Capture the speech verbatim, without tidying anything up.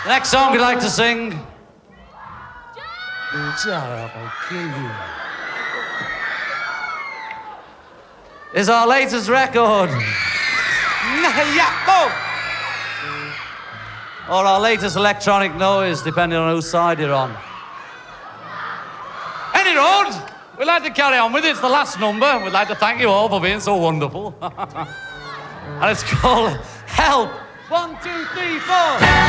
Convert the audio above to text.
The next song we'd like to sing. Is our latest record. Or our latest electronic noise, depending on whose side you're on. Any road, we'd like to carry on with it. It's the last number. We'd like to thank you all for being so wonderful. And it's called Help. One, two, three, four.